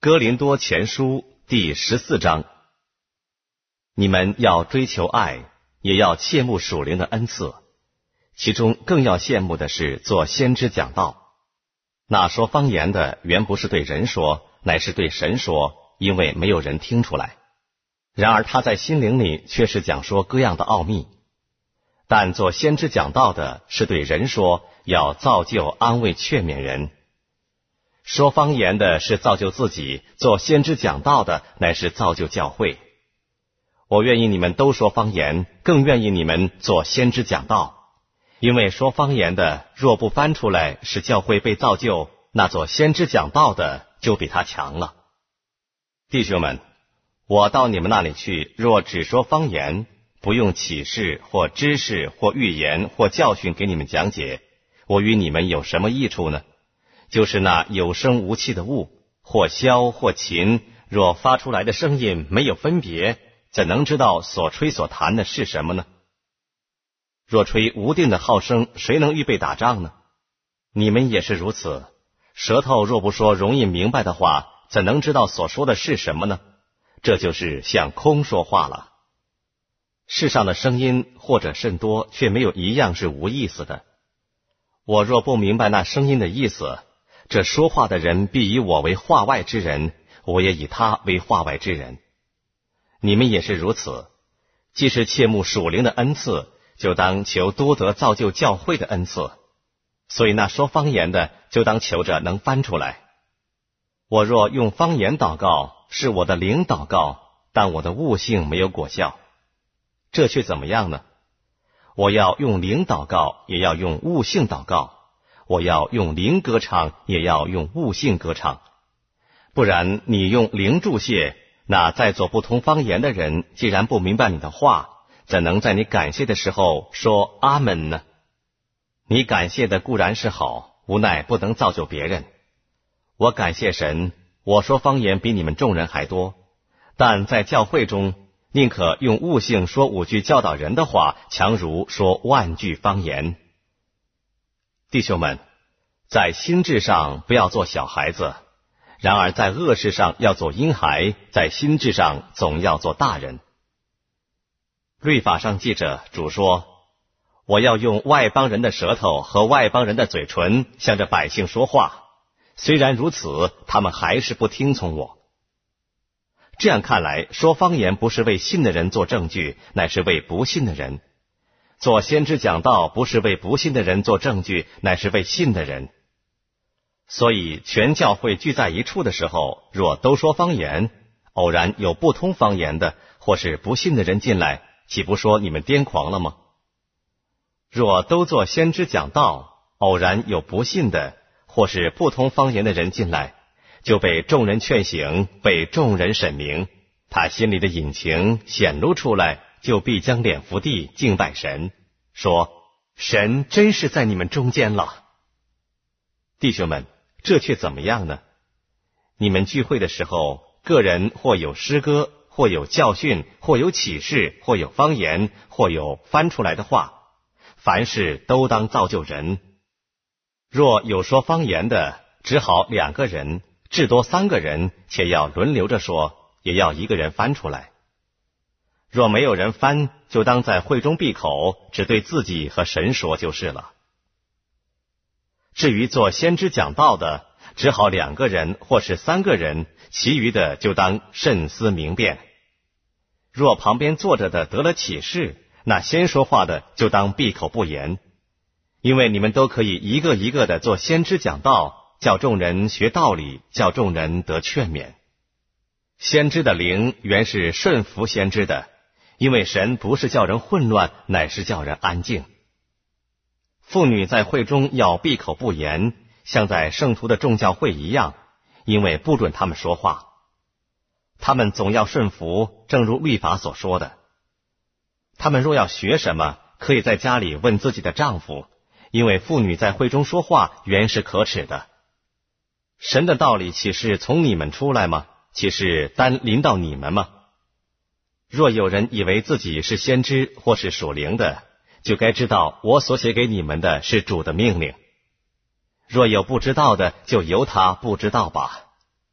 哥林多前书第14章，你们要追求爱，也要切慕属灵的恩赐，其中更要羡慕的是做先知讲道。那说方言的原不是对人说，乃是对神说，因为没有人听出来。然而他在心灵里却是讲说各样的奥秘。但做先知讲道的是对人说，要造就安慰劝勉人。说方言的是造就自己，做先知讲道的乃是造就教会。我愿意你们都说方言，更愿意你们做先知讲道，因为说方言的若不翻出来使教会被造就，那做先知讲道的就比他强了。弟兄们，我到你们那里去，若只说方言，不用启示或知识或预言或教训给你们讲解，我与你们有什么益处呢？就是那有声无气的物，或箫或琴，若发出来的声音没有分别，怎能知道所吹所弹的是什么呢？若吹无定的号声，谁能预备打仗呢？你们也是如此。舌头若不说容易明白的话，怎能知道所说的是什么呢？这就是向空说话了。世上的声音或者甚多，却没有一样是无意思的。我若不明白那声音的意思，这说话的人必以我为话外之人，我也以他为话外之人。你们也是如此。既是切慕属灵的恩赐，就当求多得造就教会的恩赐。所以那说方言的，就当求着能翻出来。我若用方言祷告，是我的灵祷告，但我的悟性没有果效。这却怎么样呢？我要用灵祷告，也要用悟性祷告；我要用灵歌唱，也要用悟性歌唱。不然你用灵祝谢，那在座不通方言的人，既然不明白你的话，怎能在你感谢的时候说阿门呢？你感谢的固然是好，无奈不能造就别人。我感谢神，我说方言比你们众人还多，但在教会中，宁可用悟性说5句教导人的话，强如说万句方言。弟兄们，在心智上不要做小孩子，然而在恶事上要做婴孩，在心智上总要做大人。律法上记着，主说，我要用外邦人的舌头和外邦人的嘴唇向着百姓说话，虽然如此，他们还是不听从我。这样看来，说方言不是为信的人做证据，乃是为不信的人；做先知讲道不是为不信的人做证据，乃是为信的人。所以全教会聚在一处的时候，若都说方言，偶然有不通方言的或是不信的人进来，岂不说你们癫狂了吗？若都做先知讲道，偶然有不信的或是不通方言的人进来，就被众人劝醒，被众人审明，他心里的隐情显露出来，就必将脸伏地敬拜神，说神真是在你们中间了。弟兄们，这却怎么样呢？你们聚会的时候，个人或有诗歌，或有教训，或有启示，或有方言，或有翻出来的话，凡事都当造就人。若有说方言的，只好2个人，至多3个人，且要轮流着说，也要1个人翻出来。若没有人翻，就当在会中闭口，只对自己和神说就是了。至于做先知讲道的，只好2个人或是3个人，其余的就当慎思明辨。若旁边坐着的得了启示，那先说话的就当闭口不言，因为你们都可以一个一个的做先知讲道，叫众人学道理，叫众人得劝勉。先知的灵原是顺服先知的，因为神不是叫人混乱，乃是叫人安静。妇女在会中要闭口不言，像在圣徒的众教会一样，因为不准他们说话。他们总要顺服，正如律法所说的。他们若要学什么，可以在家里问自己的丈夫，因为妇女在会中说话原是可耻的。神的道理岂是从你们出来吗？岂是单临到你们吗？若有人以为自己是先知或是属灵的，就该知道我所写给你们的是主的命令。若有不知道的，就由他不知道吧。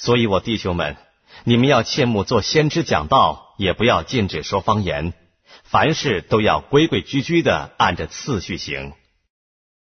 所以我弟兄们，你们要切慕做先知讲道，也不要禁止说方言，凡事都要规规矩矩的按着次序行。